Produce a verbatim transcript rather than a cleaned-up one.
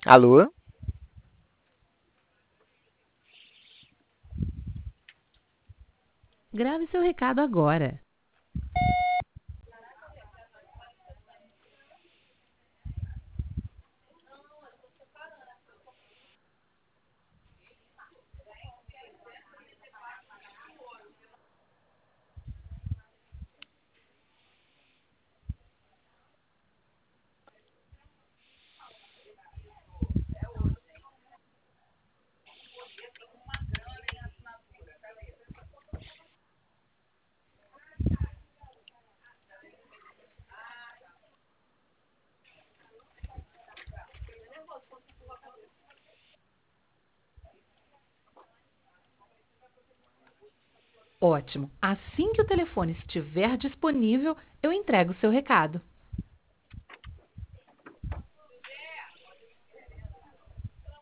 Alô? Grave seu recado agora. Ótimo. Assim que o telefone estiver disponível, eu entrego o seu recado.